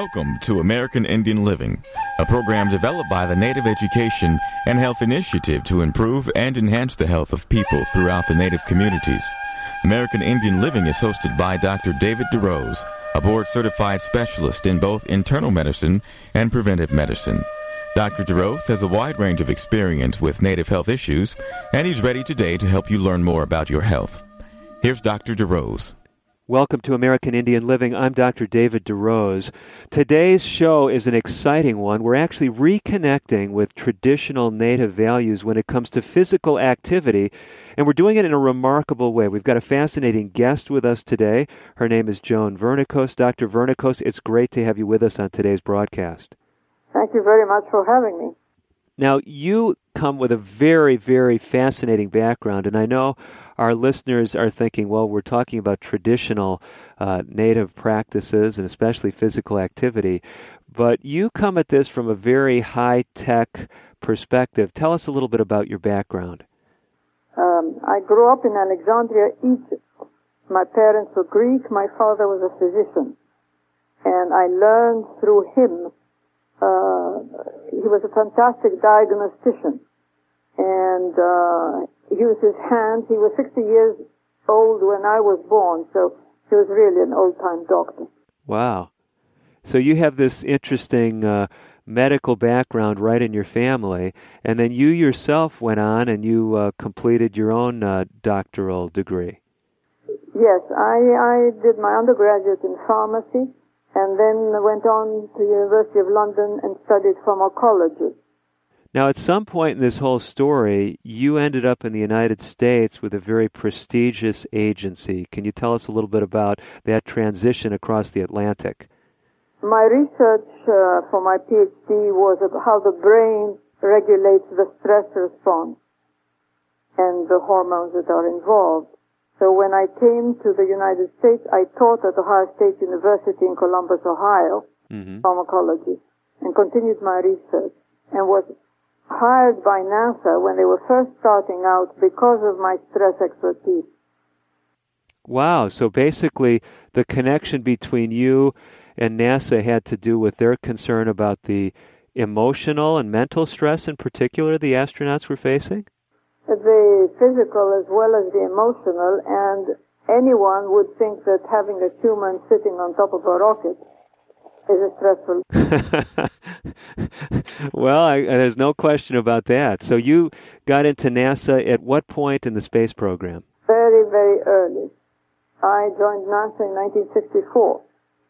Welcome to American Indian Living, a program developed by the Native Education and Health Initiative to improve and enhance the health of people throughout the Native communities. American Indian Living is hosted by Dr. David DeRose, a board-certified specialist in both internal medicine and preventive medicine. Dr. DeRose has a wide range of experience with Native health issues, and he's ready today to help you learn more about your health. Here's Dr. DeRose. Welcome to American Indian Living. I'm Dr. David DeRose. Today's show is an exciting one. We're actually reconnecting with traditional Native values when it comes to physical activity, and we're doing it in a remarkable way. We've got a fascinating guest with us today. Her name is Joan Vernikos. Dr. Vernikos, it's great to have you with us on today's broadcast. Thank you very much for having me. Now, you come with a very, very fascinating background, and I know our listeners are thinking, well, we're talking about traditional Native practices and especially physical activity, but you come at this from a very high-tech perspective. Tell us a little bit about your background. I grew up in Alexandria, Egypt. My parents were Greek. My father was a physician, and I learned through him. He was a fantastic diagnostician, and he used his hands. He was 60 years old when I was born, so he was really an old-time doctor. Wow. So you have this interesting medical background right in your family, and then you yourself went on and you completed your own doctoral degree. Yes, I did my undergraduate in pharmacy, and then went on to the University of London and studied pharmacology. Now, at some point in this whole story, you ended up in the United States with a very prestigious agency. Can you tell us a little bit about that transition across the Atlantic? My research for my PhD was about how the brain regulates the stress response and the hormones that are involved. So when I came to the United States, I taught at Ohio State University in Columbus, Ohio, pharmacology, and continued my research, and was hired by NASA when they were first starting out because of my stress expertise. Wow, so basically the connection between you and NASA had to do with their concern about the emotional and mental stress in particular the astronauts were facing? The physical as well as the emotional, and anyone would think that having a human sitting on top of a rocket is stressful. Well, there's no question about that. So you got into NASA at what point in the space program? Very, very early. I joined NASA in 1964.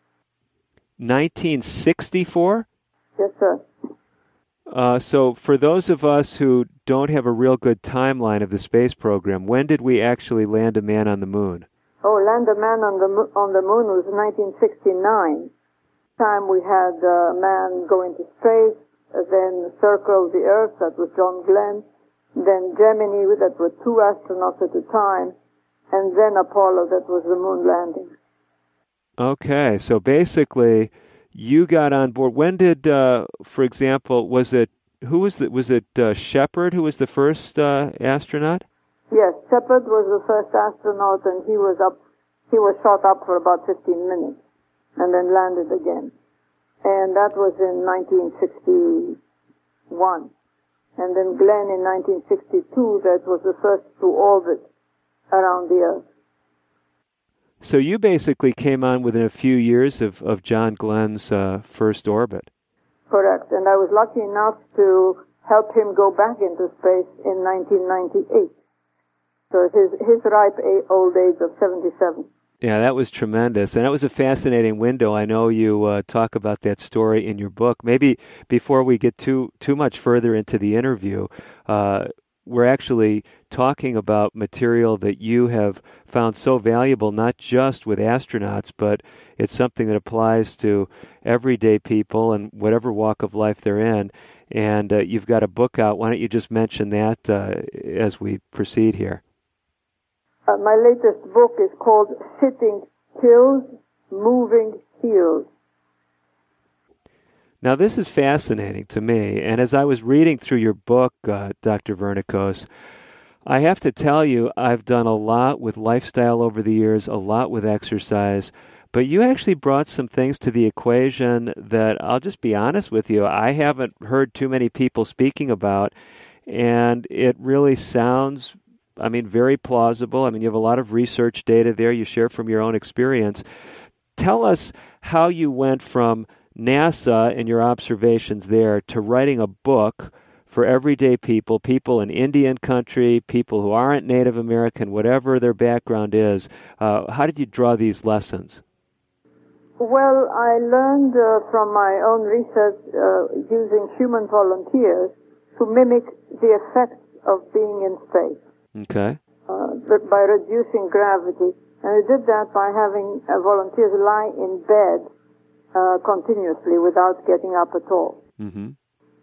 1964? Yes, sir. So for those of us who don't have a real good timeline of the space program, when did we actually land a man on the moon? Oh, land a man on the moon was 1969. Time we had a man go into space, then circle the Earth, that was John Glenn, then Gemini, that were 2 astronauts at a time, and then Apollo, that was the moon landing. Okay, so basically you got on board. When did, for example, was it Shepard who was the first astronaut? Yes, Shepard was the first astronaut, and he was shot up for about 15 minutes and then landed again. And that was in 1961. And then Glenn in 1962, that was the first to orbit around the Earth. So you basically came on within a few years of John Glenn's first orbit. Correct. And I was lucky enough to help him go back into space in 1998. So his ripe old age of 77. Yeah, that was tremendous. And that was a fascinating window. I know you talk about that story in your book. Maybe before we get too much further into the interview, we're actually talking about material that you have found so valuable, not just with astronauts, but it's something that applies to everyday people and whatever walk of life they're in. And you've got a book out. Why don't you just mention that as we proceed here? My latest book is called Sitting Kills, Moving Heals. Now, this is fascinating to me, and as I was reading through your book, Dr. Vernikos, I have to tell you, I've done a lot with lifestyle over the years, a lot with exercise, But you actually brought some things to the equation that I'll just be honest with you, I haven't heard too many people speaking about, and it really sounds, I mean, very plausible. I mean, you have a lot of research data there you share from your own experience. Tell us how you went from NASA and your observations there to writing a book for everyday people, people in Indian country, people who aren't Native American, whatever their background is. How did you draw these lessons? Well, I learned from my own research using human volunteers to mimic the effects of being in space. Okay. By reducing gravity. And we did that by having volunteers lie in bed continuously without getting up at all. Mm-hmm.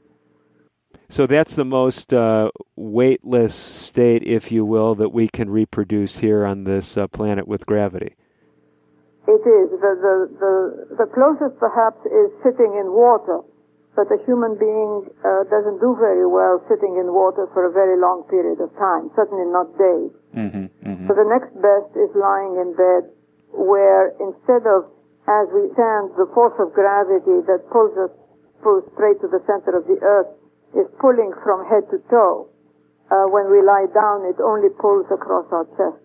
So that's the most weightless state, if you will, that we can reproduce here on this planet with gravity. It is. The closest, perhaps, is sitting in water, but a human being doesn't do very well sitting in water for a very long period of time, certainly not days. Mm-hmm, mm-hmm. So the next best is lying in bed, where instead of, as we stand, the force of gravity that pulls straight to the center of the earth is pulling from head to toe. When we lie down, it only pulls across our chest.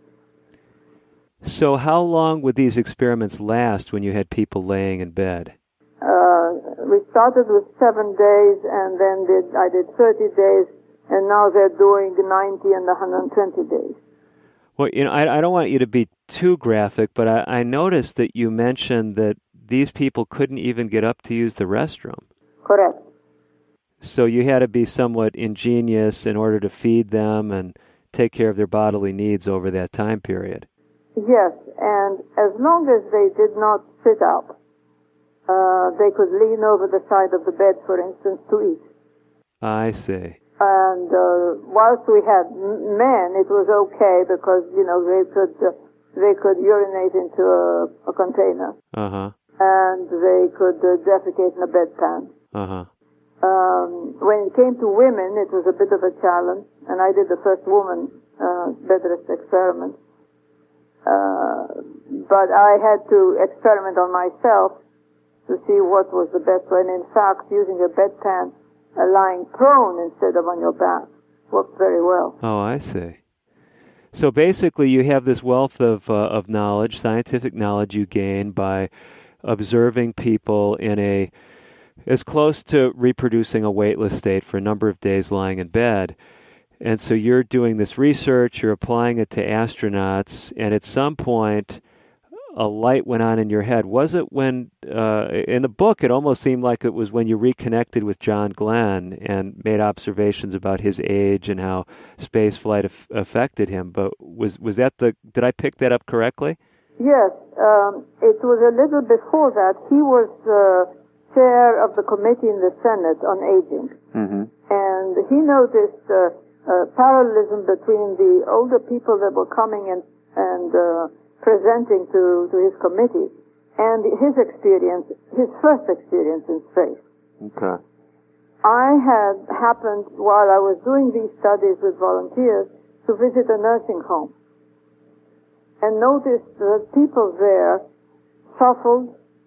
So how long would these experiments last when you had people laying in bed? We started with 7 days, and then I did 30 days, and now they're doing 90 and 120 days. Well, you know, I don't want you to be too graphic, but I noticed that you mentioned that these people couldn't even get up to use the restroom. Correct. So you had to be somewhat ingenious in order to feed them and take care of their bodily needs over that time period. Yes, and as long as they did not sit up, they could lean over the side of the bed, for instance, to eat. I see. And whilst we had men, it was okay because, you know, they could urinate into a container. Uh-huh. And they could defecate in a bedpan. Uh-huh. When it came to women, it was a bit of a challenge, and I did the first woman bed rest experiment. But I had to experiment on myself to see what was the best way. And in fact, using a bedpan, lying prone instead of on your back worked very well. Oh, I see. So basically, you have this wealth of knowledge, scientific knowledge you gain by observing people in as close to reproducing a weightless state for a number of days lying in bed. And so you're doing this research, you're applying it to astronauts, and at some point a light went on in your head. Was it when, in the book, it almost seemed like it was when you reconnected with John Glenn and made observations about his age and how space flight affected him. But was that did I pick that up correctly? Yes, it was a little before that. He was chair of the committee in the Senate on aging. Mm-hmm. And he noticed parallelism between the older people that were coming and presenting to his committee and his experience, his first experience in space. Okay. I had happened, while I was doing these studies with volunteers, to visit a nursing home and noticed that people there shuffled,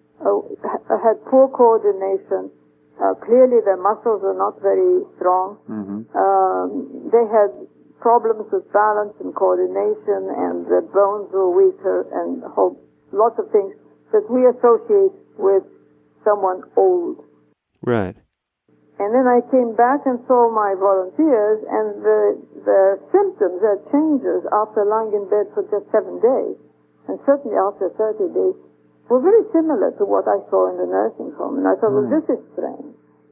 had poor coordination. Clearly their muscles were not very strong. Mm-hmm. They had problems with balance and coordination, and their bones were weaker, and lots of things that we associate with someone old. Right. And then I came back and saw my volunteers, and their symptoms, their changes after lying in bed for just 7 days, and certainly after 30 days, were very similar to what I saw in the nursing home. And I thought, well, this is strange.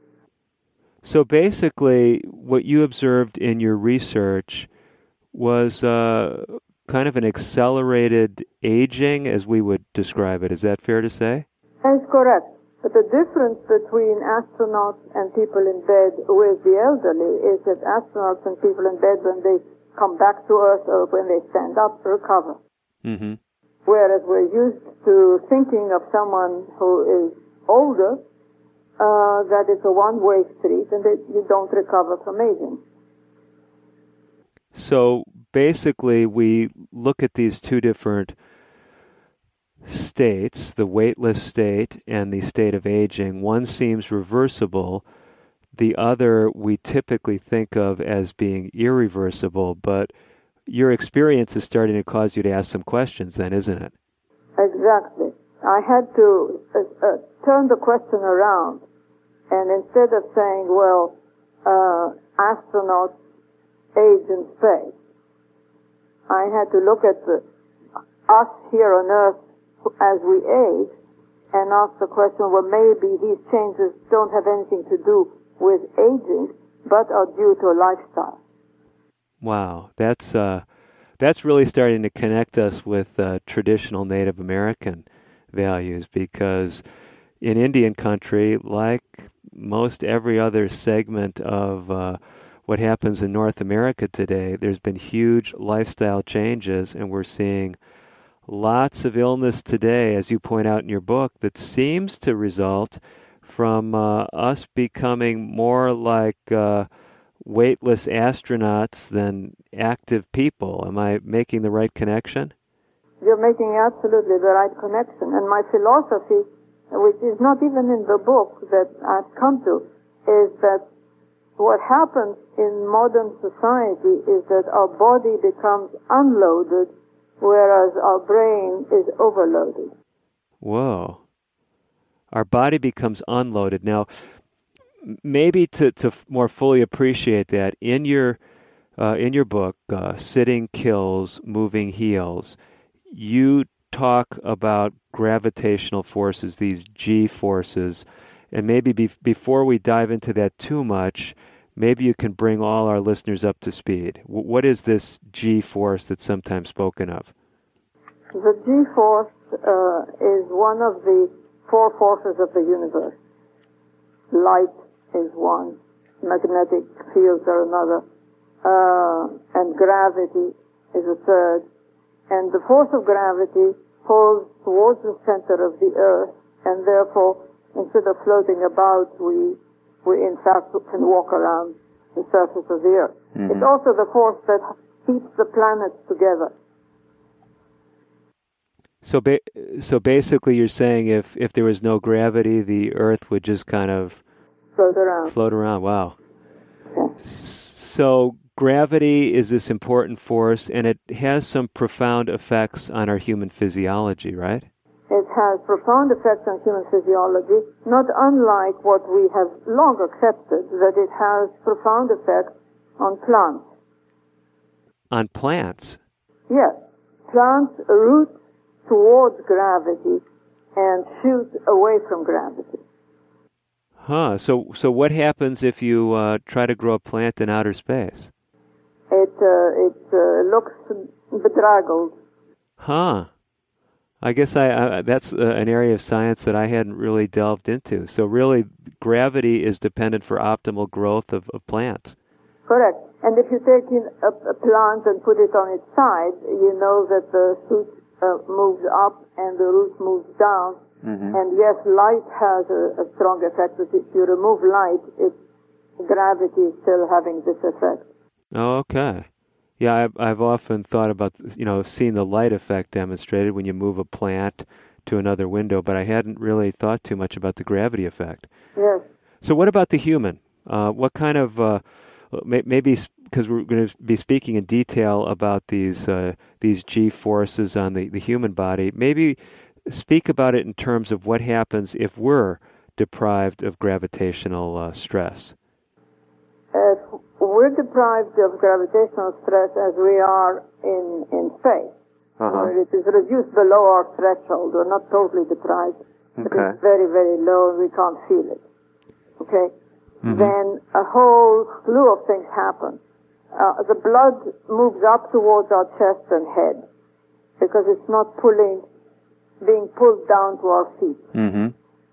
So basically, what you observed in your research was kind of an accelerated aging, as we would describe it. Is that fair to say? That is correct. But the difference between astronauts and people in bed with the elderly is that astronauts and people in bed, when they come back to Earth or when they stand up, recover. Mm-hmm. Whereas we're used to thinking of someone who is older, that it's a one-way street and that you don't recover from aging. So basically, we look at these two different states, the weightless state and the state of aging, one seems reversible, the other we typically think of as being irreversible, but your experience is starting to cause you to ask some questions then, isn't it? Exactly. I had to turn the question around, and instead of saying, well, astronauts age in space, I had to look at us here on Earth as we age and ask the question, well, maybe these changes don't have anything to do with aging, but are due to a lifestyle. Wow, that's really starting to connect us with traditional Native American values, because in Indian country, like most every other segment of what happens in North America today, there's been huge lifestyle changes, and we're seeing lots of illness today, as you point out in your book, that seems to result from us becoming more like weightless astronauts than active people. Am I making the right connection? You're making absolutely the right connection. And my philosophy, which is not even in the book that I've come to, is that what happens in modern society is that our body becomes unloaded, whereas our brain is overloaded. Whoa. Our body becomes unloaded. Now, maybe to more fully appreciate that, in your book, Sitting Kills, Moving Heals, you talk about gravitational forces, these G forces, and maybe before we dive into that too much, maybe you can bring all our listeners up to speed. What is this G force that's sometimes spoken of? The G force is one of the four forces of the universe. Light is one, magnetic fields are another, and gravity is a third. And the force of gravity pulls towards the center of the Earth, and therefore, instead of floating about, we in fact can walk around the surface of the Earth. Mm-hmm. It's also the force that keeps the planets together. So basically you're saying if there was no gravity, the Earth would just kind of float around. Wow. Yeah. So gravity is this important force, and it has some profound effects on our human physiology, right? It has profound effects on human physiology, not unlike what we have long accepted, that it has profound effects on plants. On plants? Yes. Plants root towards gravity and shoot away from gravity. Huh. So what happens if you try to grow a plant in outer space? It looks bedraggled. Huh. I guess that's an area of science that I hadn't really delved into. So really, gravity is dependent for optimal growth of plants. Correct. And if you take in a plant and put it on its side, you know that the shoot moves up and the root moves down. Mm-hmm. And yes, light has a strong effect, but if you remove light, gravity is still having this effect. Oh, okay. Yeah, I've often thought about, seeing the light effect demonstrated when you move a plant to another window, but I hadn't really thought too much about the gravity effect. Yes. So what about the human? What kind of, maybe because we're going to be speaking in detail about these G forces on the human body, maybe speak about it in terms of what happens if we're deprived of gravitational stress. If we're deprived of gravitational stress as we are in space, where it is reduced below our threshold, we're not totally deprived, but it's very, very low and we can't feel it. Okay? Mm-hmm. Then a whole slew of things happen. The blood moves up towards our chest and head because it's not being pulled down to our feet. Mm-hmm.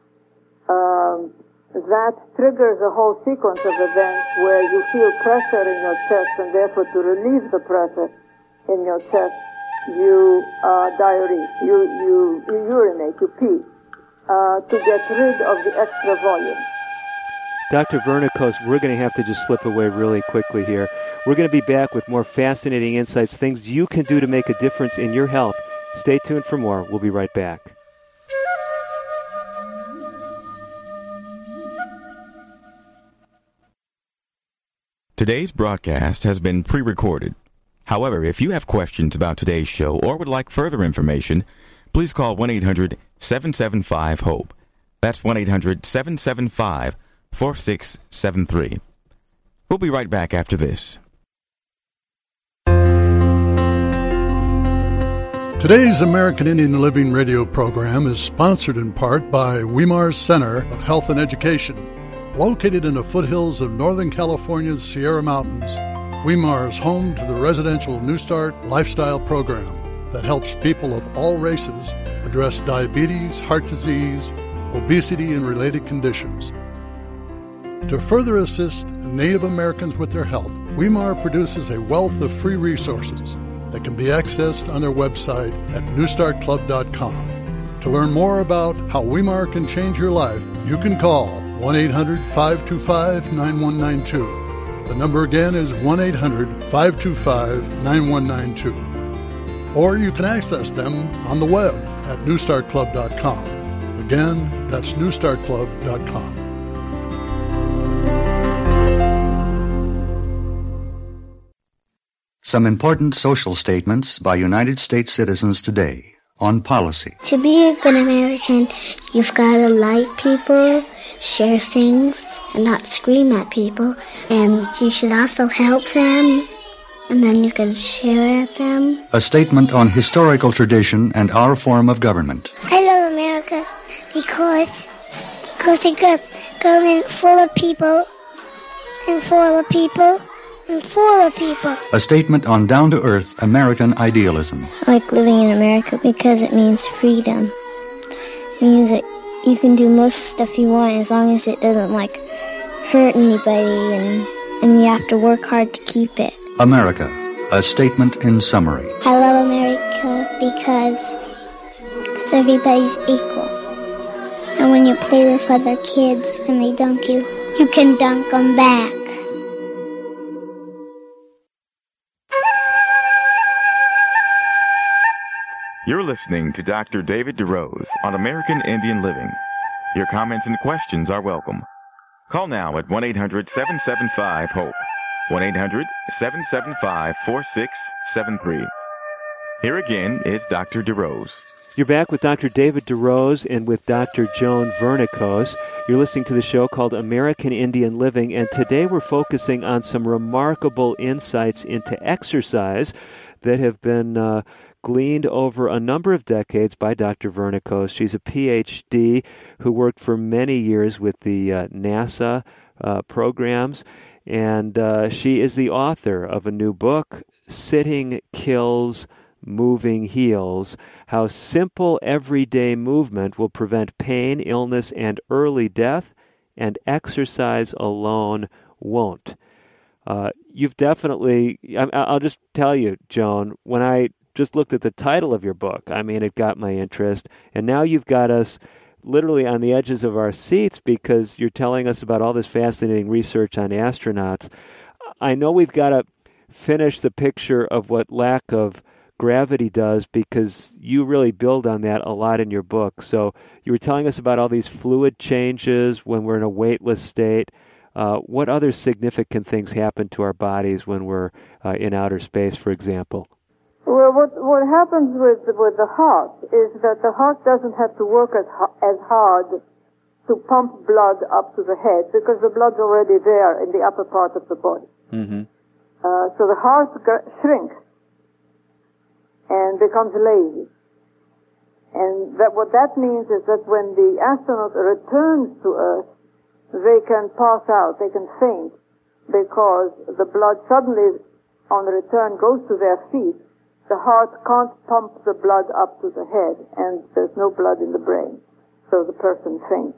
That triggers a whole sequence of events where you feel pressure in your chest, and therefore to relieve the pressure in your chest, you diarrhea, you urinate, you pee, to get rid of the extra volume. Dr. Vernikos, we're going to have to just slip away really quickly here. We're going to be back with more fascinating insights, things you can do to make a difference in your health Stay tuned for more. We'll be right back. Today's broadcast has been pre-recorded. However, if you have questions about today's show or would like further information, please call 1-800-775-HOPE. That's 1-800-775-4673. We'll be right back after this. Today's American Indian Living radio program is sponsored in part by Weimar Center of Health and Education. Located in the foothills of Northern California's Sierra Mountains, Weimar is home to the residential New Start lifestyle program that helps people of all races address diabetes, heart disease, obesity, and related conditions. To further assist Native Americans with their health, Weimar produces a wealth of free resources that can be accessed on their website at newstartclub.com. To learn more about how Weimar can change your life, you can call 1-800-525-9192. The number again is 1-800-525-9192. Or you can access them on the web at newstartclub.com. Again, that's newstartclub.com. Some important social statements by United States citizens today on policy. To be a good American, you've got to like people, share things, and not scream at people. And you should also help them, and then you can share at them. A statement on historical tradition and our form of government. I love America because it got government full of people, and full of people, and full of people. A statement on down-to-earth American idealism. I like living in America because it means freedom. It means that you can do most stuff you want as long as it doesn't, hurt anybody, and you have to work hard to keep it. America, a statement in summary. I love America because everybody's equal. And when you play with other kids and they dunk you, you can dunk them back. You're listening to Dr. David DeRose on American Indian Living. Your comments and questions are welcome. Call now at 1-800-775-HOPE. 1-800-775-4673. Here again is Dr. DeRose. You're back with Dr. David DeRose and with Dr. Joan Vernikos. You're listening to the show called American Indian Living, and today we're focusing on some remarkable insights into exercise that have been gleaned over a number of decades by Dr. Vernikos. She's a PhD who worked for many years with the NASA programs, and she is the author of a new book, Sitting Kills, Moving Heals, How Simple Everyday Movement Will Prevent Pain, Illness, and Early Death, and Exercise Alone Won't. You've definitely, I'll just tell you, Joan, when I just looked at the title of your book, it got my interest, and now you've got us literally on the edges of our seats because you're telling us about all this fascinating research on astronauts. I know we've got to finish the picture of what lack of gravity does because you really build on that a lot in your book. So you were telling us about all these fluid changes when we're in a weightless state. What other significant things happen to our bodies when we're in outer space, for example? Well, what happens with the heart is that the heart doesn't have to work as hard to pump blood up to the head because the blood's already there in the upper part of the body. Mm-hmm. So the heart shrinks and becomes lazy. And what that means is that when the astronaut returns to Earth, they can pass out, they can faint, because the blood suddenly, on return, goes to their feet. The heart can't pump the blood up to the head, and there's no blood in the brain, so the person faints.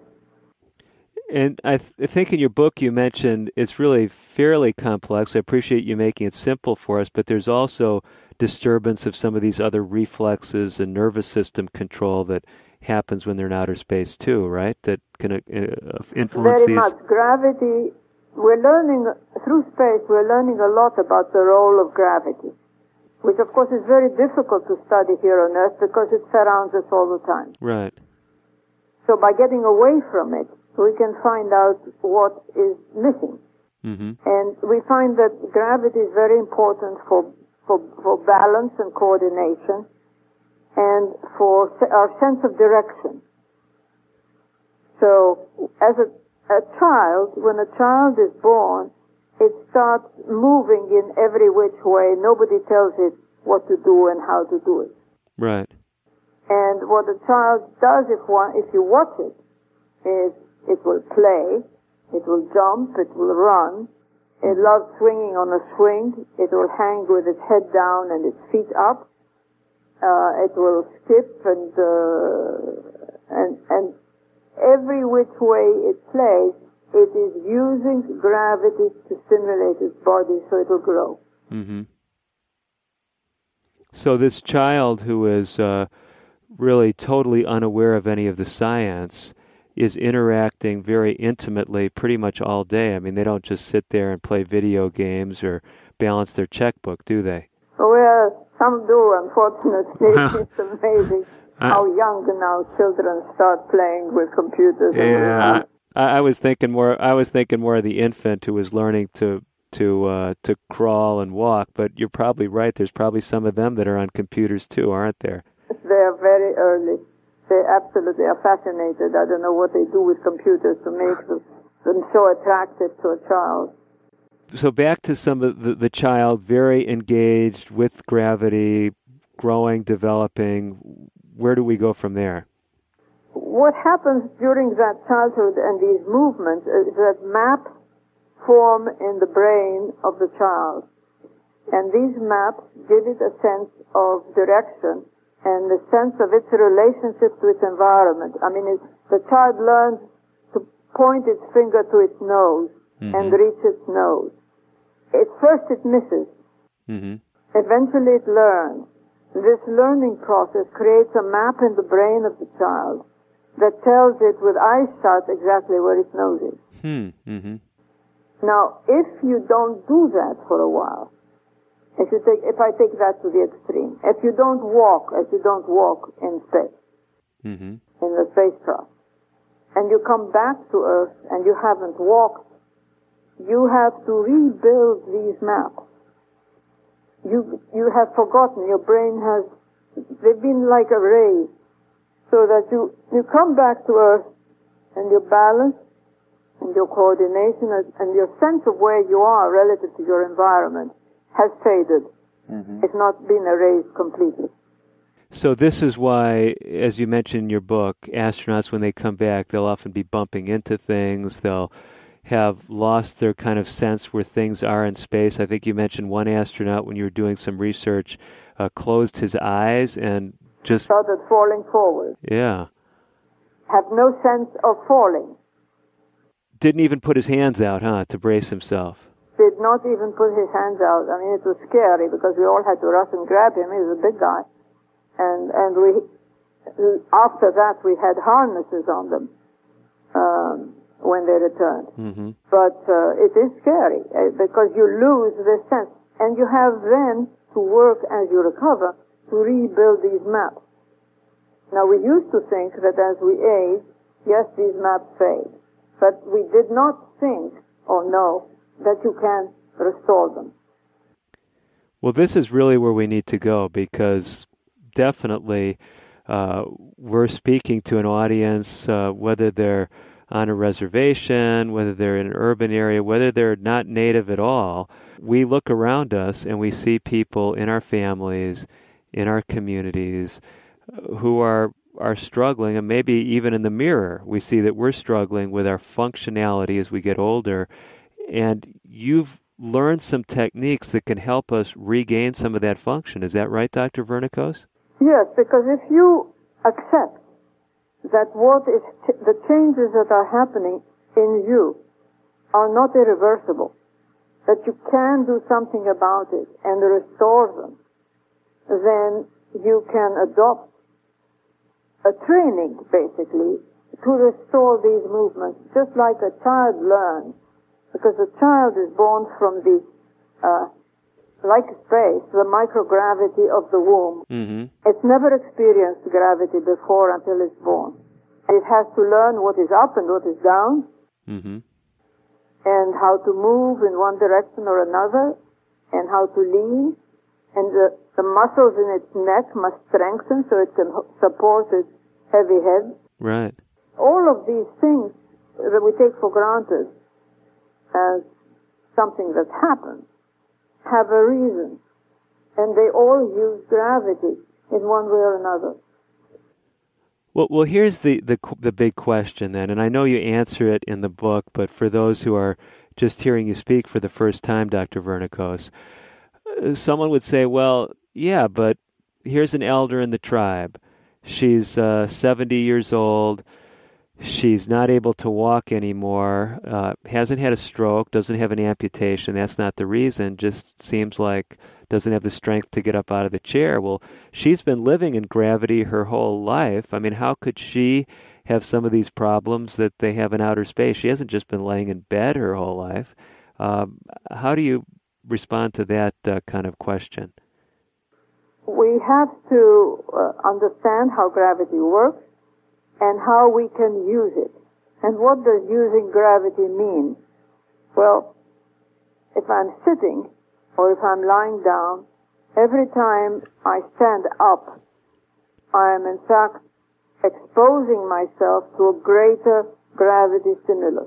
And I think in your book you mentioned it's really fairly complex. I appreciate you making it simple for us, but there's also disturbance of some of these other reflexes and nervous system control that happens when they're in outer space too, right? That can influence Very these. much. Gravity, through space, we're learning a lot about the role of gravity. which of course is very difficult to study here on Earth because it surrounds us all the time. Right. So by getting away from it, we can find out what is missing. Mm-hmm. And we find that gravity is very important for balance and coordination and for our sense of direction. So as a child, when a child is born, it starts moving in every which way. Nobody tells it what to do and how to do it. Right. And what a child does if you watch it is it will play, it will jump, it will run. It loves swinging on a swing. It will hang with its head down and its feet up. It will skip and every which way it plays, it is using gravity to stimulate its body so it will grow. Mm-hmm. So this child who is really totally unaware of any of the science is interacting very intimately pretty much all day. I mean, they don't just sit there and play video games or balance their checkbook, do they? Well, some do, unfortunately. It's amazing how young now children start playing with computers. Yeah, I was thinking more of the infant who was learning to crawl and walk. But you're probably right. There's probably some of them that are on computers too, aren't there? They are very early. They absolutely are fascinated. I don't know what they do with computers to make them so attractive to a child. So back to some of the child, very engaged with gravity, growing, developing. Where do we go from there? What happens during that childhood and these movements is that maps form in the brain of the child. And these maps give it a sense of direction and the sense of its relationship to its environment. I mean, the child learns to point its finger to its nose and reach its nose. At first it misses. Mm-hmm. Eventually it learns. This learning process creates a map in the brain of the child that tells it with eyes shut exactly where its nose is. Mm-hmm. Now, if you don't do that for a while, if I take that to the extreme, if you don't walk in space, in the spacecraft, and you come back to Earth and you haven't walked, you have to rebuild these maps. You have forgotten, your brain they've been like erased, so that you come back to Earth and your balance and your coordination and your sense of where you are relative to your environment has faded. It's not been erased completely. So this is why, as you mentioned in your book, astronauts, when they come back, they'll often be bumping into things. They'll have lost their kind of sense where things are in space. I think you mentioned one astronaut, when you were doing some research, closed his eyes and just started falling forward. Yeah. Have no sense of falling. Didn't even put his hands out, to brace himself. Did not even put his hands out. I mean, it was scary because we all had to rush and grab him. He was a big guy. And after that, we had harnesses on them when they returned. But it is scary because you lose this sense. And you have then to work as you recover to rebuild these maps. Now, we used to think that as we age, yes, these maps fade. But we did not think or know that you can restore them. Well, this is really where we need to go, because definitely we're speaking to an audience, whether they're on a reservation, whether they're in an urban area, whether they're not native at all. We look around us and we see people in our families, in our communities, who are struggling, and maybe even in the mirror we see that we're struggling with our functionality as we get older. And you've learned some techniques that can help us regain some of that function. Is that right, Dr. Vernikos? Yes, because if you accept that the changes that are happening in you are not irreversible, that you can do something about it and restore them, then you can adopt a training, basically, to restore these movements, just like a child learns. Because a child is born from the like space, the microgravity of the womb. Mm-hmm. It's never experienced gravity before until it's born. It has to learn what is up and what is down, mm-hmm. and how to move in one direction or another, and how to lean. And the muscles in its neck must strengthen so it can support its heavy head. Right. All of these things that we take for granted as something that happens have a reason. And they all use gravity in one way or another. Well, here's the big question then, and I know you answer it in the book, but for those who are just hearing you speak for the first time, Dr. Vernikos, someone would say, well, yeah, but here's an elder in the tribe. She's 70 years old. She's not able to walk anymore, hasn't had a stroke, doesn't have an amputation. That's not the reason, just seems like doesn't have the strength to get up out of the chair. Well, she's been living in gravity her whole life. I mean, how could she have some of these problems that they have in outer space? She hasn't just been laying in bed her whole life. How do you respond to that kind of question? We have to understand how gravity works and how we can use it. And what does using gravity mean? Well, if I'm sitting or if I'm lying down, every time I stand up, I am in fact exposing myself to a greater gravity stimulus.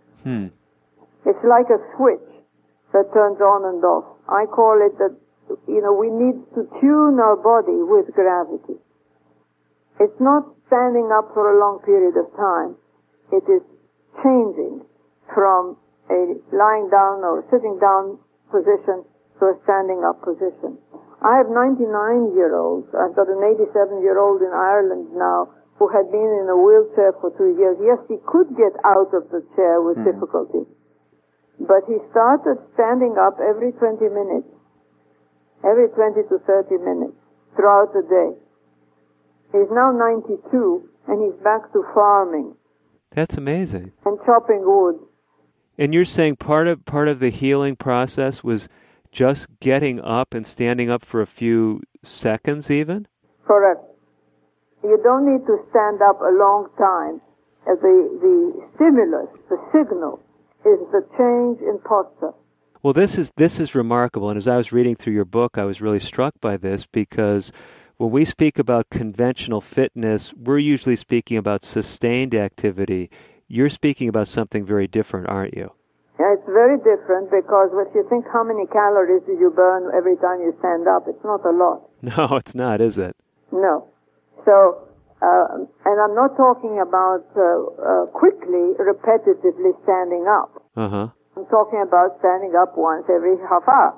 It's like a switch that turns on and off. I call it that, we need to tune our body with gravity. It's not standing up for a long period of time. It is changing from a lying down or sitting down position to a standing up position. I have 99-year-olds. I've got an 87-year-old in Ireland now who had been in a wheelchair for 2 years. Yes, he could get out of the chair with difficulty. But he started standing up every 20 minutes, every 20 to 30 minutes throughout the day. He's now 92, and he's back to farming. That's amazing. And chopping wood. And you're saying part of the healing process was just getting up and standing up for a few seconds even? Correct. You don't need to stand up a long time. The stimulus, the signal, is the change in posture. Well, this is remarkable, and as I was reading through your book, I was really struck by this because when we speak about conventional fitness, we're usually speaking about sustained activity. You're speaking about something very different, aren't you? Yeah, it's very different because if you think how many calories do you burn every time you stand up, it's not a lot. No, it's not, is it? No. So, and I'm not talking about quickly, repetitively standing up. Uh-huh. I'm talking about standing up once every half hour.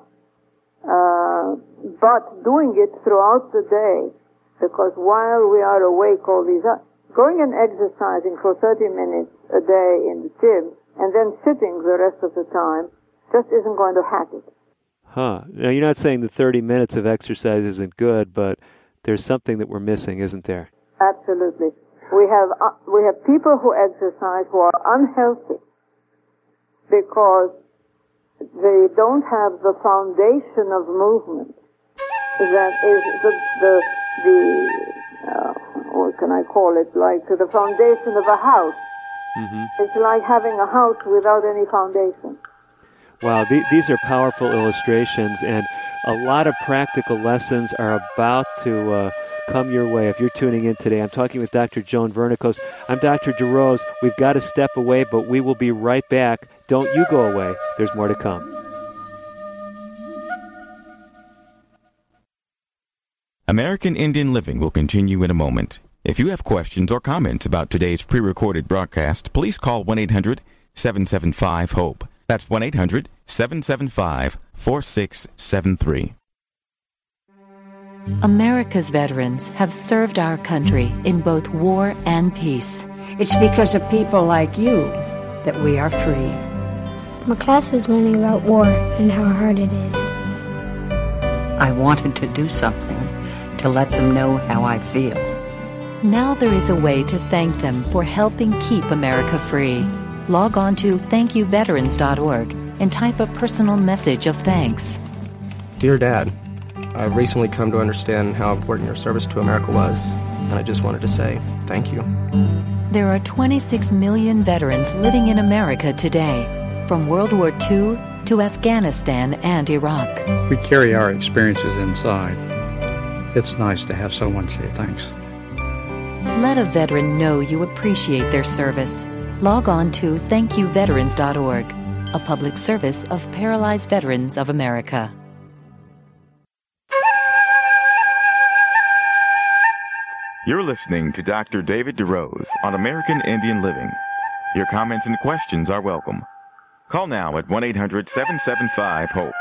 But doing it throughout the day, because while we are awake all these hours, going and exercising for 30 minutes a day in the gym and then sitting the rest of the time just isn't going to hack it. Huh. Now, you're not saying the 30 minutes of exercise isn't good, but there's something that we're missing, isn't there? Absolutely. We have people who exercise who are unhealthy because they don't have the foundation of movement that is what can I call it, like the foundation of a house. Mm-hmm. It's like having a house without any foundation. Wow, these are powerful illustrations, and a lot of practical lessons are about to come your way if you're tuning in today. I'm talking with Dr. Joan Vernikos. I'm Dr. DeRose. We've got to step away, but we will be right back. Don't you go away. There's more to come. American Indian Living will continue in a moment. If you have questions or comments about today's pre-recorded broadcast, please call 1-800-775-HOPE. That's 1-800-775-4673. America's veterans have served our country in both war and peace. It's because of people like you that we are free. My class was learning about war and how hard it is. I wanted to do something to let them know how I feel. Now there is a way to thank them for helping keep America free. Log on to thankyouveterans.org and type a personal message of thanks. Dear Dad, I've recently come to understand how important your service to America was, and I just wanted to say thank you. There are 26 million veterans living in America today, from World War II to Afghanistan and Iraq. We carry our experiences inside. It's nice to have someone say thanks. Let a veteran know you appreciate their service. Log on to thankyouveterans.org, a public service of Paralyzed Veterans of America. You're listening to Dr. David DeRose on American Indian Living. Your comments and questions are welcome. Call now at 1-800-775-HOPE,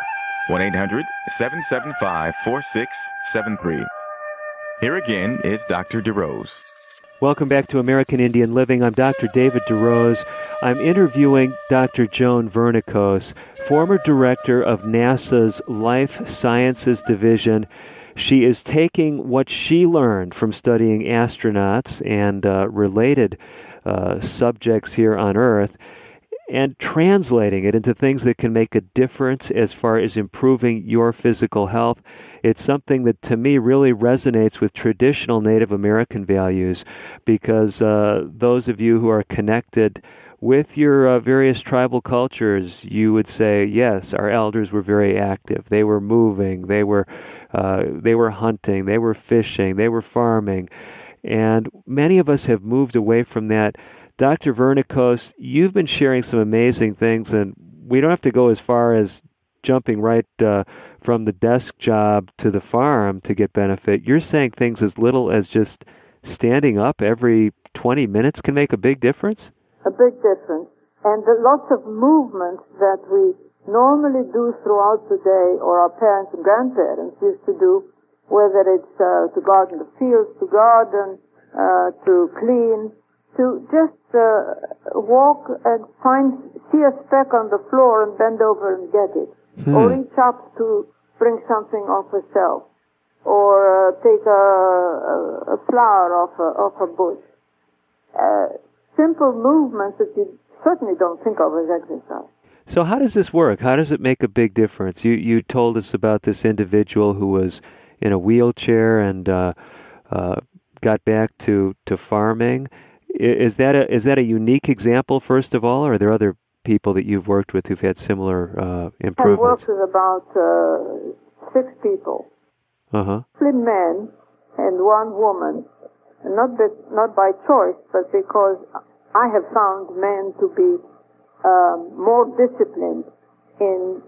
1-800-775-4673. Here again is Dr. DeRose. Welcome back to American Indian Living. I'm Dr. David DeRose. I'm interviewing Dr. Joan Vernikos, former director of NASA's Life Sciences Division. She is taking what she learned from studying astronauts and related subjects here on Earth and translating it into things that can make a difference as far as improving your physical health. It's something that, to me, really resonates with traditional Native American values because those of you who are connected with your various tribal cultures, you would say, yes, our elders were very active. They were moving. They were hunting. They were fishing. They were farming. And many of us have moved away from that. Dr. Vernikos, you've been sharing some amazing things, and we don't have to go as far as jumping right from the desk job to the farm to get benefit. You're saying things as little as just standing up every 20 minutes can make a big difference? A big difference. And the lots of movements that we normally do throughout the day, or our parents and grandparents used to do, whether it's to garden the fields, to garden, to clean, to just walk and see a speck on the floor and bend over and get it. Or reach up to bring something off a shelf, or take a flower off a bush. Simple movements that you certainly don't think of as exercise. So how does this work? How does it make a big difference? You told us about this individual who was in a wheelchair and got back to farming. Is that a unique example, first of all, or are there other people that you've worked with who've had similar improvements? I've worked with about 6 people. Three men and 1 woman, not by choice, but because I have found men to be more disciplined in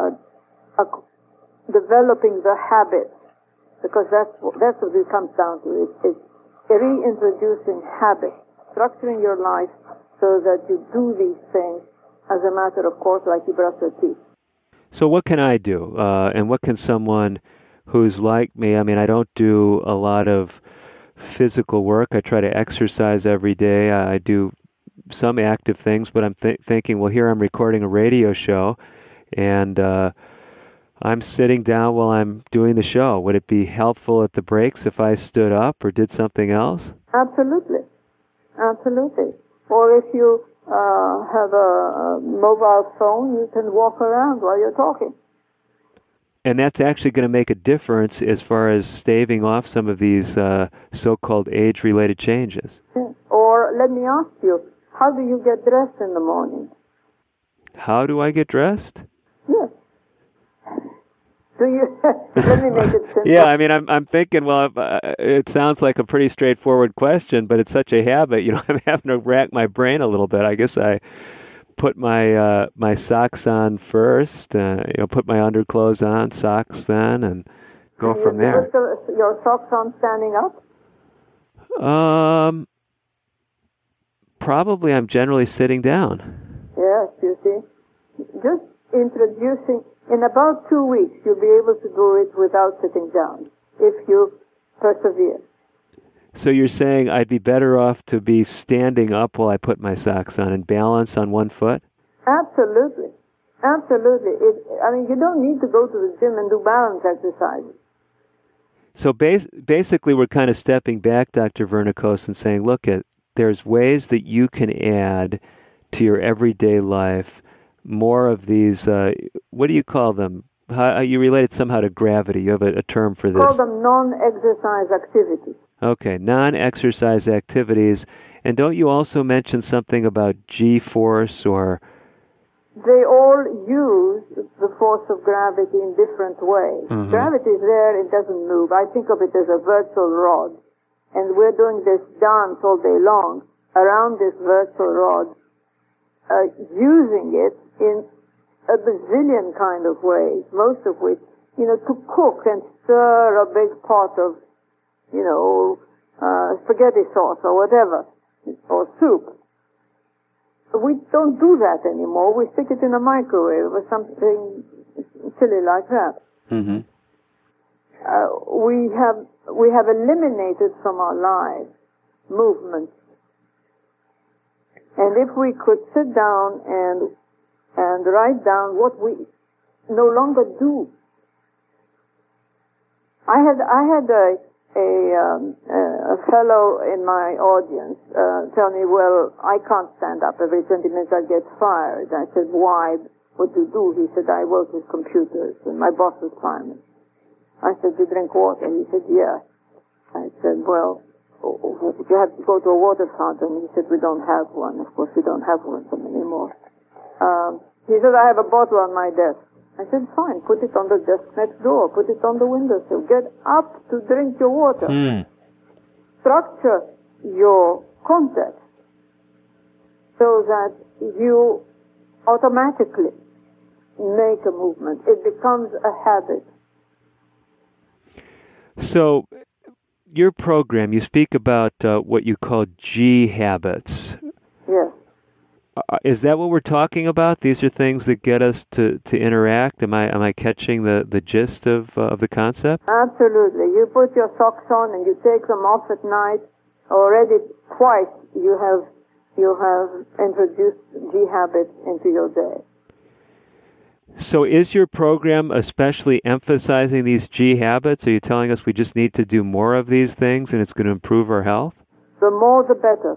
developing the habits, because that's what it comes down to. It's reintroducing habits, structuring your life so that you do these things as a matter of course, like you brush your teeth. So what can I do? And what can someone who's like me? I mean, I don't do a lot of physical work. I try to exercise every day. I do some active things, but I'm thinking, well, here I'm recording a radio show, and I'm sitting down while I'm doing the show. Would it be helpful at the breaks if I stood up or did something else? Absolutely. Absolutely. Or if you have a mobile phone, you can walk around while you're talking. And that's actually going to make a difference as far as staving off some of these so-called age-related changes. Yeah. Or let me ask you, how do you get dressed in the morning? How do I get dressed? Yes. Do you? Let me make it simple. Yeah, I mean, I'm thinking, well, it sounds like a pretty straightforward question, but it's such a habit. You know, I'm having to rack my brain a little bit. I guess I put my my socks on first, put my underclothes on, socks then, and go from there. Your socks on standing up? Probably I'm generally sitting down. Yes, you see. Just introducing, in about 2 weeks, you'll be able to do it without sitting down, if you persevere. So you're saying I'd be better off to be standing up while I put my socks on and balance on one foot? Absolutely. Absolutely. I mean, you don't need to go to the gym and do balance exercises. So basically we're kind of stepping back, Dr. Vernikos, and saying, look, there's ways that you can add to your everyday life more of these, what do you call them? you related somehow to gravity. You have a term for this. Call them non-exercise activities. Okay, non-exercise activities. And don't you also mention something about G-force or... They all use the force of gravity in different ways. Mm-hmm. Gravity is there, it doesn't move. I think of it as a virtual rod. And we're doing this dance all day long around this virtual rod, using it in a bazillion kind of ways, most of which, to cook and stir a big pot of, spaghetti sauce or whatever, or soup. We don't do that anymore. We stick it in a microwave or something silly like that. Mm-hmm. We have eliminated from our lives movement. And if we could sit down and write down what we no longer do. I had a fellow in my audience tell me, well, I can't stand up. Every 20 minutes I get fired. I said, why? What do you do? He said, I work with computers, and my boss was fireman. I said, you drink water? He said, yeah. I said, well, you have to go to a water fountain. He said, we don't have one. Of course, we don't have one anymore. He said, I have a bottle on my desk. I said, fine, put it on the desk next door. Put it on the windowsill. Get up to drink your water. Structure your context so that you automatically make a movement. It becomes a habit. So, your program, you speak about what you call G habits. Yes. Is that what we're talking about? These are things that get us to interact. Am I catching the gist of the concept? Absolutely. You put your socks on and you take them off at night. Already twice you have introduced G habits into your day. So is your program especially emphasizing these G habits? Are you telling us we just need to do more of these things and it's going to improve our health? The more the better.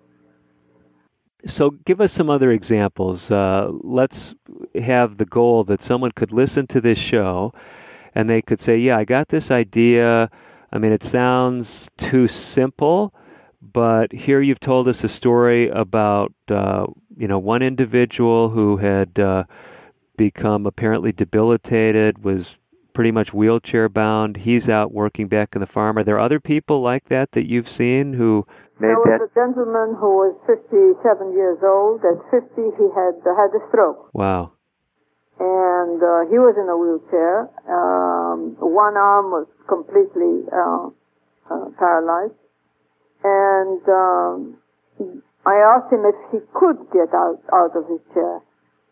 So give us some other examples. Let's have the goal that someone could listen to this show and they could say, yeah, I got this idea. I mean, it sounds too simple, but here you've told us a story about, one individual who had become apparently debilitated, was pretty much wheelchair bound. He's out working back in the farm. Are there other people like that you've seen who made that? There was a gentleman who was 57 years old. At 50, he had a stroke. Wow. And he was in a wheelchair. One arm was completely paralyzed. And I asked him if he could get out of his chair.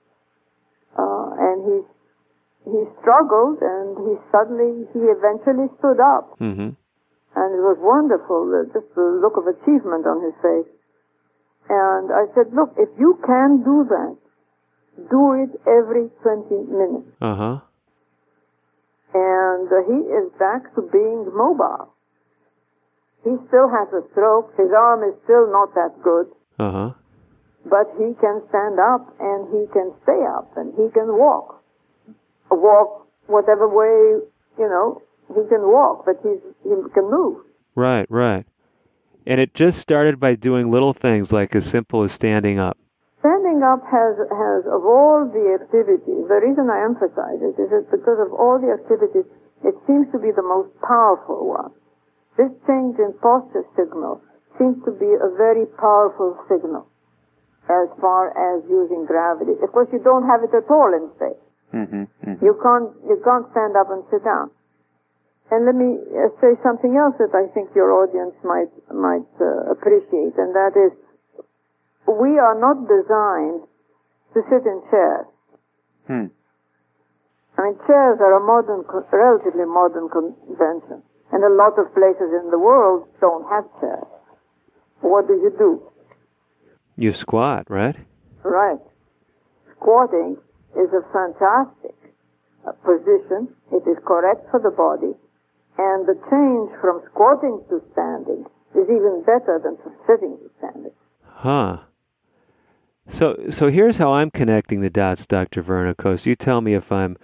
And he struggled, and he eventually stood up. Mm-hmm. And it was wonderful, just the look of achievement on his face. And I said, look, if you can do that, do it every 20 minutes. Uh-huh. And he is back to being mobile. He still has a stroke. His arm is still not that good. Uh-huh. But he can stand up, and he can stay up, and he can walk. Walk whatever way, he can walk, but he can move. Right. And it just started by doing little things like as simple as standing up. Standing up has of all the activities, the reason I emphasize it is because of all the activities, it seems to be the most powerful one. This change in posture signal seems to be a very powerful signal as far as using gravity. Of course, you don't have it at all in space. Mm-hmm. Mm-hmm. You can't stand up and sit down. And let me say something else that I think your audience might appreciate, and that is, we are not designed to sit in chairs. I mean, chairs are a relatively modern convention, and a lot of places in the world don't have chairs. What do? You squat, right? Right. Squatting is a fantastic position. It is correct for the body. And the change from squatting to standing is even better than from sitting to standing. Huh. So here's how I'm connecting the dots, Dr. Vernikos. You tell me if I'm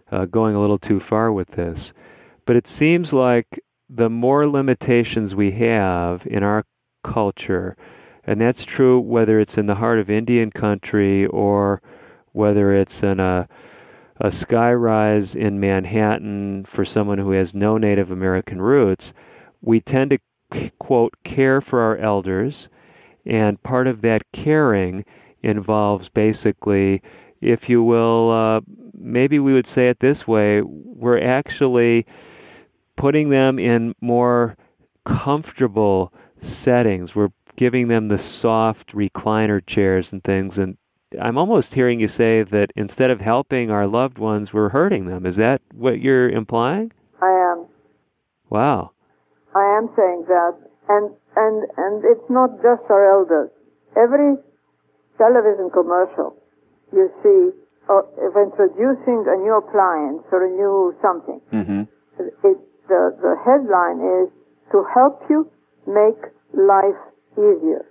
going a little too far with this. But it seems like the more limitations we have in our culture, and that's true whether it's in the heart of Indian country or whether it's in a skyrise in Manhattan for someone who has no Native American roots, we tend to, quote, care for our elders, and part of that caring involves basically, if you will, maybe we would say it this way, we're actually putting them in more comfortable settings. We're giving them the soft recliner chairs and things, and I'm almost hearing you say that instead of helping our loved ones, we're hurting them. Is that what you're implying? I am. Wow. I am saying that. And it's not just our elders. Every television commercial you see of introducing a new appliance or a new something, the headline is to help you make life easier.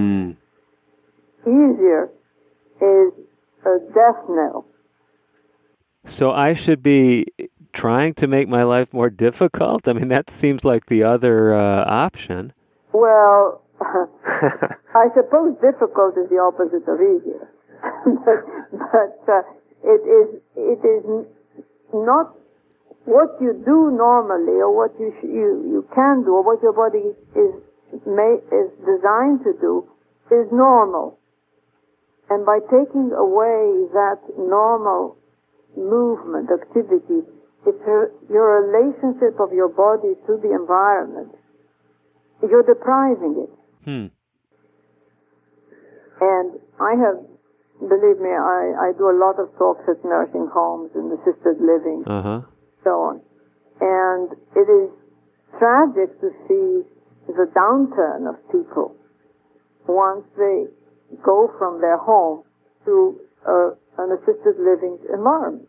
Easier is a death knell. So I should be trying to make my life more difficult? I mean, that seems like the other option. Well, I suppose difficult is the opposite of easier. but it is not what you do normally, or what you can do, or what your body is designed to do, is normal. And by taking away that normal movement, activity, it's your relationship of your body to the environment. You're depriving it. And I have, believe me, I do a lot of talks at nursing homes and assisted living, so on. And it is tragic to see the downturn of people once they go from their home to an assisted living environment.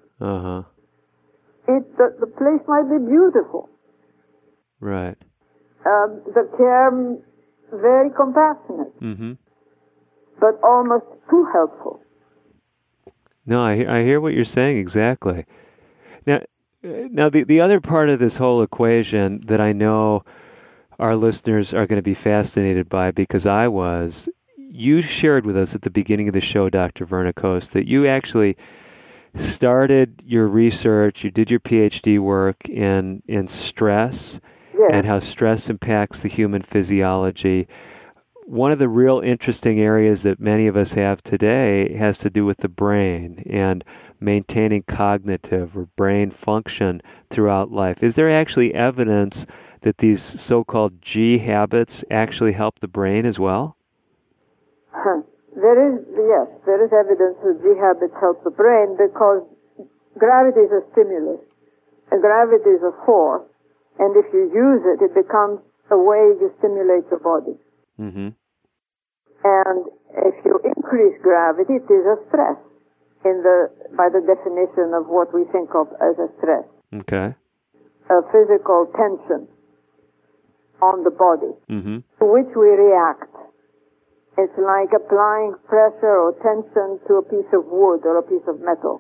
The place might be beautiful. Right. The care very compassionate, but almost too helpful. No, I hear what you're saying exactly. Now the other part of this whole equation that I know our listeners are going to be fascinated by, because I was, you shared with us at the beginning of the show, Dr. Vernikos, that you actually started your research, you did your PhD work in stress, and how stress impacts the human physiology. One of the real interesting areas that many of us have today has to do with the brain and maintaining cognitive or brain function throughout life. Is there actually evidence that these so-called G habits actually help the brain as well? There is evidence that G habits help the brain, because gravity is a stimulus, and gravity is a force, and if you use it, it becomes a way you stimulate your body. And if you increase gravity, it is a stress by the definition of what we think of as a stress. A physical tension on the body, to which we react. It's like applying pressure or tension to a piece of wood or a piece of metal.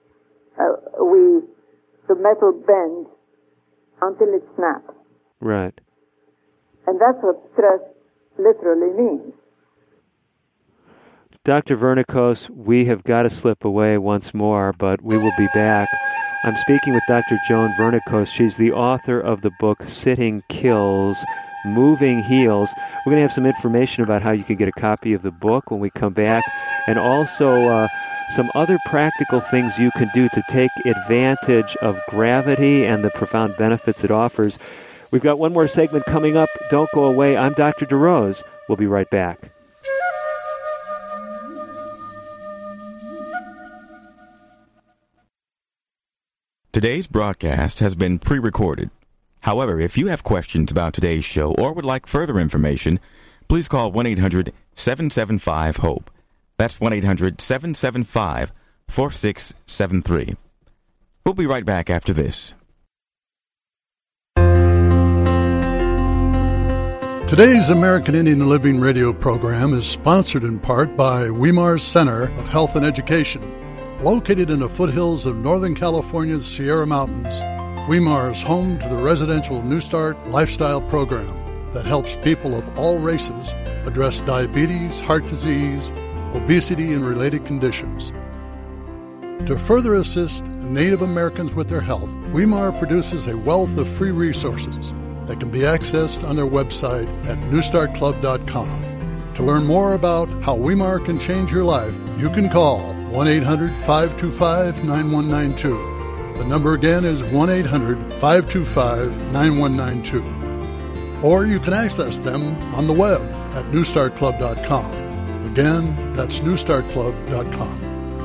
The metal bends until it snaps. Right. And that's what stress literally means. Dr. Vernikos, we have got to slip away once more, but we will be back. I'm speaking with Dr. Joan Vernikos. She's the author of the book Sitting Kills, Moving Heals. We're going to have some information about how you can get a copy of the book when we come back, and also some other practical things you can do to take advantage of gravity and the profound benefits it offers. We've got one more segment coming up. Don't go away. I'm Dr. DeRose. We'll be right back. Today's broadcast has been pre-recorded. However, if you have questions about today's show or would like further information, please call 1-800-775-HOPE. That's 1-800-775-4673. We'll be right back after this. Today's American Indian Living radio program is sponsored in part by Weimar Center of Health and Education, Located in the foothills of Northern California's Sierra Mountains, Weimar is home to the residential New Start lifestyle program that helps people of all races address diabetes, heart disease, obesity, and related conditions. To further assist Native Americans with their health, Weimar produces a wealth of free resources that can be accessed on their website at newstartclub.com. To learn more about how Weimar can change your life, you can call 1-800-525-9192. The number again is 1-800-525-9192. Or you can access them on the web at newstartclub.com. Again, that's newstartclub.com.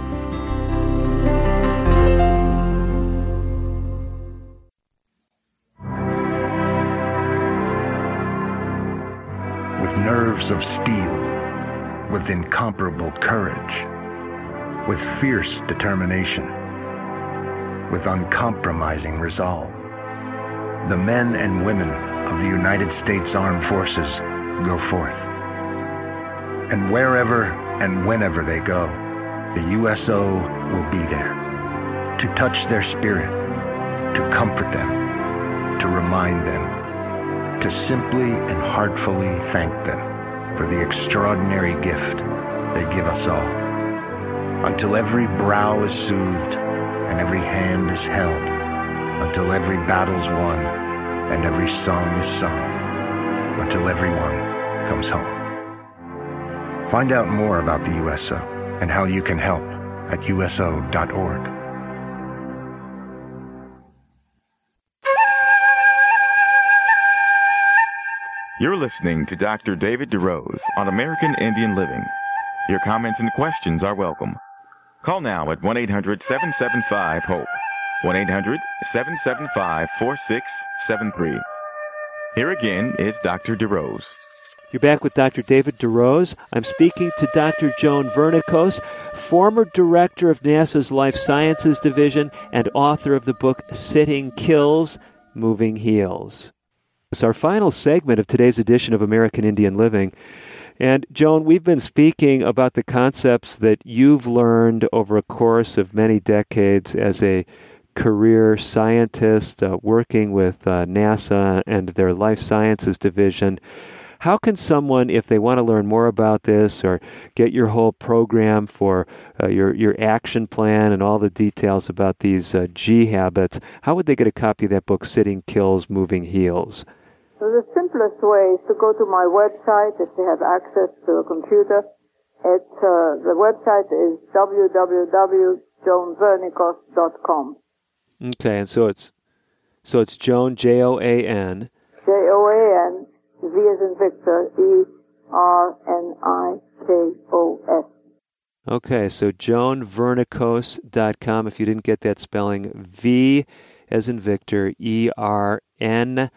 With nerves of steel, with incomparable courage, with fierce determination, with uncompromising resolve, the men and women of the United States Armed Forces go forth. And wherever and whenever they go, the USO will be there to touch their spirit, to comfort them, to remind them, to simply and heartfully thank them for the extraordinary gift they give us all, until every brow is soothed and every hand is held, until every battle's won and every song is sung, until everyone comes home. Find out more about the USO and how you can help at uso.org. You're listening to Dr. David DeRose on American Indian Living. Your comments and questions are welcome. Call now at 1-800-775-HOPE, 1-800-775-4673. Here again is Dr. DeRose. You're back with Dr. David DeRose. I'm speaking to Dr. Joan Vernikos, former director of NASA's Life Sciences Division and author of the book Sitting Kills, Moving Heals. It's our final segment of today's edition of American Indian Living. And Joan, we've been speaking about the concepts that you've learned over a course of many decades as a career scientist working with NASA and their Life Sciences Division. How can someone, if they want to learn more about this or get your whole program for your action plan and all the details about these G habits, how would they get a copy of that book, Sitting Kills, Moving Heals? So the simplest way is to go to my website if they have access to a computer. The website is www.joanvernikos.com. Okay, and so it's Joan, Joan. Joan, V as in Victor, ERNIKOS. Okay, so joanvernikos.com. If you didn't get that spelling, V as in Victor, ERNIKOS.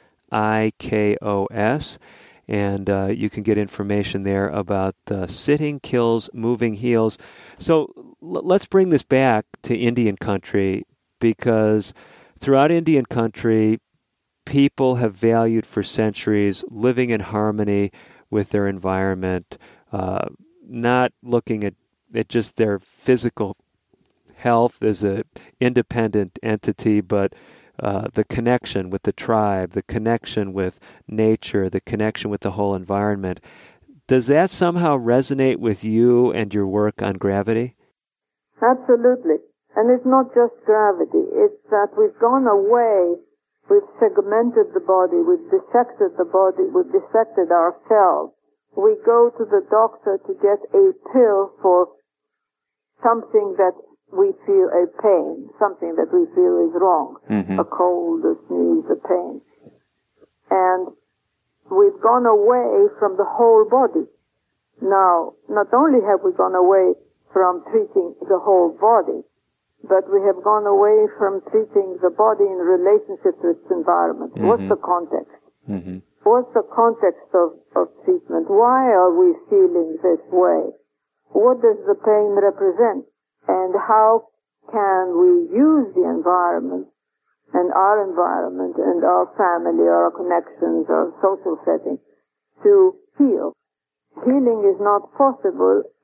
And you can get information there about Sitting Kills, Moving Heals. So let's bring this back to Indian country, because throughout Indian country, people have valued for centuries living in harmony with their environment, not looking at just their physical health as an independent entity, but the connection with the tribe, the connection with nature, the connection with the whole environment. Does that somehow resonate with you and your work on gravity? Absolutely. And it's not just gravity. It's that we've gone away, we've segmented the body, we've dissected the body, we've dissected ourselves. We go to the doctor to get a pill for something that we feel a pain, something that we feel is wrong, a cold, a sneeze, a pain. And we've gone away from the whole body. Now, not only have we gone away from treating the whole body, but we have gone away from treating the body in relationship to its environment. What's the context? What's the context of treatment? Why are we feeling this way? What does the pain represent? And how can we use the environment and our family, our connections, our social setting to heal? Healing is not possible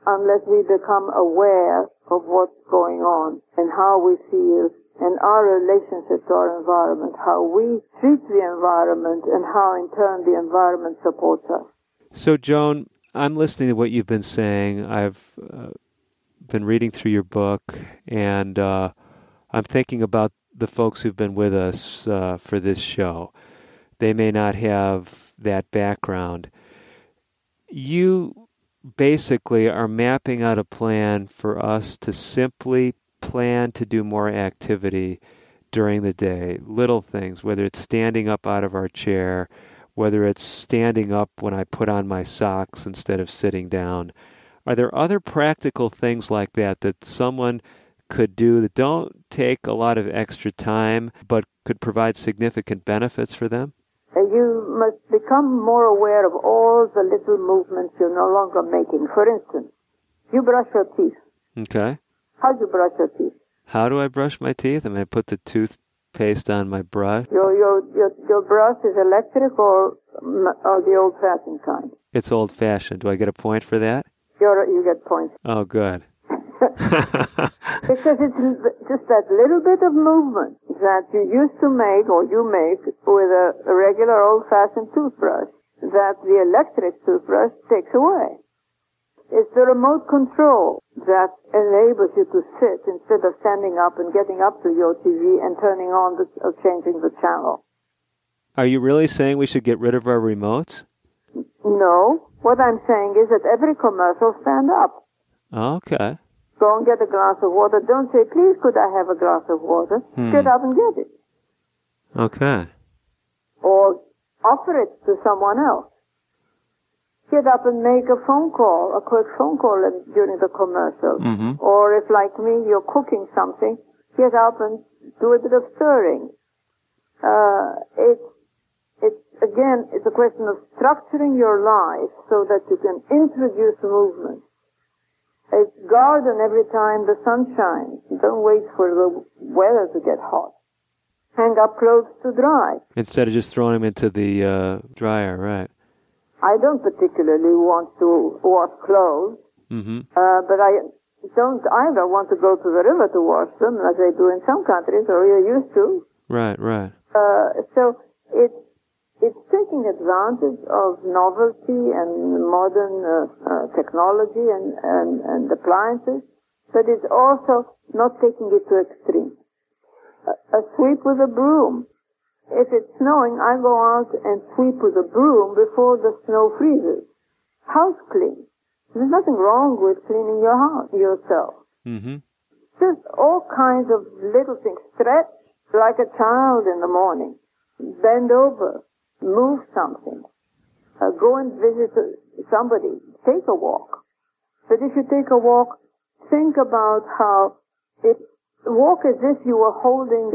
unless we become aware of what's going on and how we feel and our relationship to our environment, how we treat the environment, and how in turn the environment supports us. So, Joan, I'm listening to what you've been saying. I've been reading through your book, and I'm thinking about the folks who've been with us for this show. They may not have that background. You basically are mapping out a plan for us to simply plan to do more activity during the day, little things, whether it's standing up out of our chair, whether it's standing up when I put on my socks instead of sitting down. Are there other practical things like that that someone could do that don't take a lot of extra time but could provide significant benefits for them? You must become more aware of all the little movements you're no longer making. For instance, you brush your teeth. Okay. How do you brush your teeth? How do I brush my teeth? I put the toothpaste on my brush. Your brush is electric or the old-fashioned kind? It's old-fashioned. Do I get a point for that? You get points. Oh, good. Because it's just that little bit of movement that you used to make, or you make, with a regular old-fashioned toothbrush that the electric toothbrush takes away. It's the remote control that enables you to sit instead of standing up and getting up to your TV and turning on or changing the channel. Are you really saying we should get rid of our remotes? No. What I'm saying is that every commercial, stand up. Okay. Go and get a glass of water. Don't say, please, could I have a glass of water? Get up and get it. Okay. Or offer it to someone else. Get up and make a phone call, a quick phone call during the commercial. Mm-hmm. Or if, like me, you're cooking something, get up and do a bit of stirring. It's a question of structuring your life so that you can introduce movement. It's garden every time the sun shines. Don't wait for the weather to get hot. Hang up clothes to dry. Instead of just throwing them into the dryer, right? I don't particularly want to wash clothes, but I don't either want to go to the river to wash them, as they do in some countries, or you're used to. Right. So it's taking advantage of novelty and modern technology and appliances, but it's also not taking it to extreme. A sweep with a broom. If it's snowing, I go out and sweep with a broom before the snow freezes. House clean. There's nothing wrong with cleaning your house yourself. Mm-hmm. Just all kinds of little things. Stretch like a child in the morning. Bend over. Move something. Go and visit somebody. Take a walk. But if you take a walk, think about how walk as if you were holding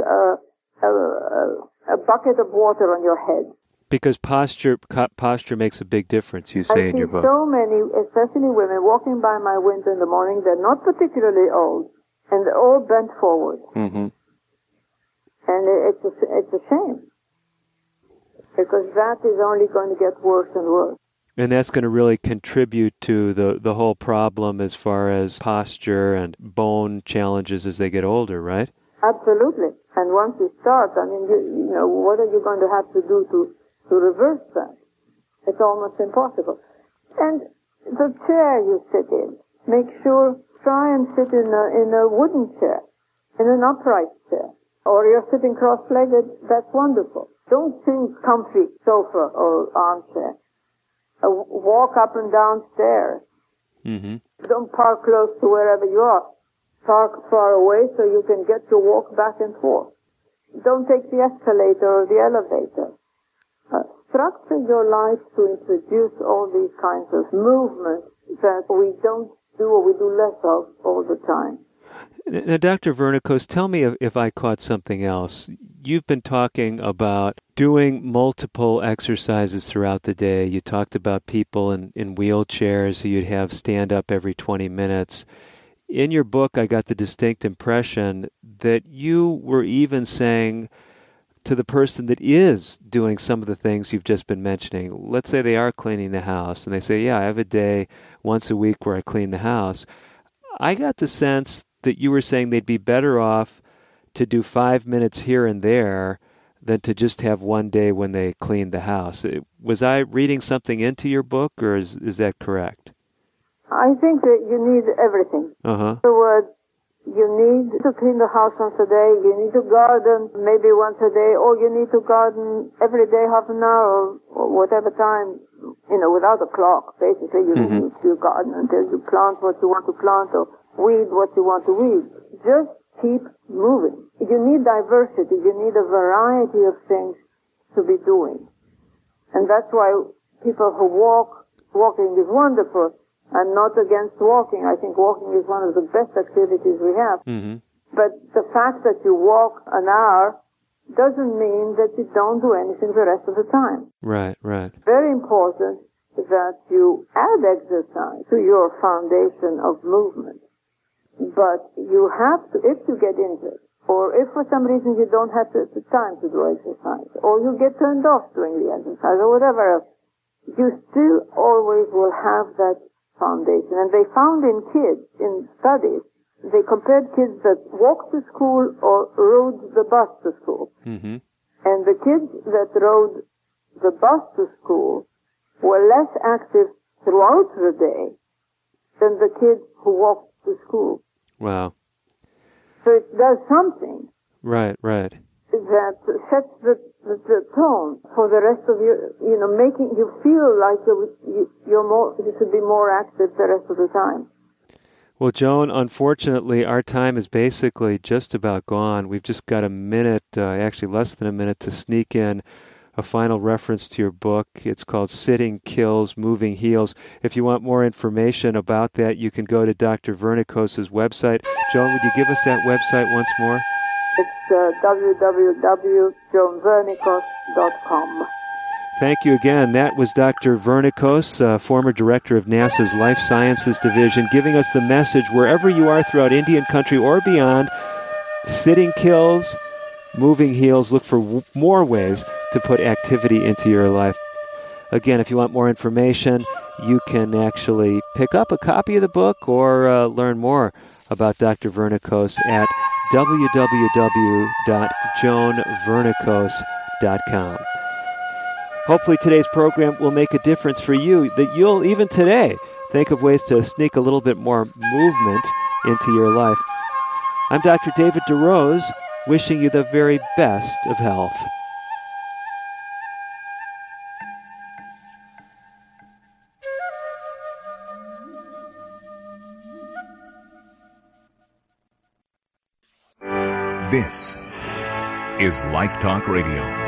a bucket of water on your head. Because posture makes a big difference, you say in your book. I see so many, especially women, walking by my window in the morning. They're not particularly old, and they're all bent forward. Mm-hmm. And it's a shame, because that is only going to get worse and worse. And that's going to really contribute to the whole problem as far as posture and bone challenges as they get older, right? Absolutely. And once you start, you know, what are you going to have to do to reverse that? It's almost impossible. And the chair you sit in, try and sit in a wooden chair, in an upright chair. Or you're sitting cross-legged, that's wonderful. Don't choose comfy sofa or armchair. Walk up and down stairs. Mm-hmm. Don't park close to wherever you are. Park far away so you can get to walk back and forth. Don't take the escalator or the elevator. Structure your life to introduce all these kinds of movements that we don't do or we do less of all the time. Now, Dr. Vernikos, tell me if I caught something else. You've been talking about doing multiple exercises throughout the day. You talked about people in wheelchairs who you'd have stand up every 20 minutes. In your book, I got the distinct impression that you were even saying to the person that is doing some of the things you've just been mentioning. Let's say they are cleaning the house, and they say, yeah, I have a day once a week where I clean the house. I got the sense that you were saying they'd be better off to do 5 minutes here and there than to just have one day when they clean the house. Was I reading something into your book, or is that correct? I think that you need everything. Uh-huh. So you need to clean the house once a day, you need to garden maybe once a day, or you need to garden every day half an hour or whatever time, without a clock. Basically, you need to garden until you plant what you want to plant or weed what you want to weed. Just keep moving. You need diversity. You need a variety of things to be doing. And that's why people who walking is wonderful. I'm not against walking. I think walking is one of the best activities we have. Mm-hmm. But the fact that you walk an hour doesn't mean that you don't do anything the rest of the time. Right. Very important that you add exercise to your foundation of movement. But you have to, if you get injured, or if for some reason you don't have the time to do exercise, or you get turned off doing the exercise, or whatever else, you still always will have that foundation. And they found in kids, in studies, they compared kids that walked to school or rode the bus to school. Mm-hmm. And the kids that rode the bus to school were less active throughout the day than the kids who walked to school. Wow. So it does something. Right. That sets the tone for the rest of your, making you feel like you should be more active the rest of the time. Well, Joan, unfortunately, our time is basically just about gone. We've just got a minute, actually less than a minute, to sneak in a final reference to your book. It's called Sitting Kills, Moving Heals. If you want more information about that, you can go to Dr. Vernikos's website. Joan, would you give us that website once more? It's www.joanvernikos.com. Thank you again. That was Dr. Vernikos, former director of NASA's Life Sciences Division, giving us the message wherever you are throughout Indian country or beyond. Sitting kills, moving heals. Look for more ways to put activity into your life. Again, if you want more information, you can actually pick up a copy of the book or learn more about Dr. Vernikos at www.joanvernikos.com. Hopefully today's program will make a difference for you, that you'll, even today, think of ways to sneak a little bit more movement into your life. I'm Dr. David DeRose, wishing you the very best of health. This is Life Talk Radio.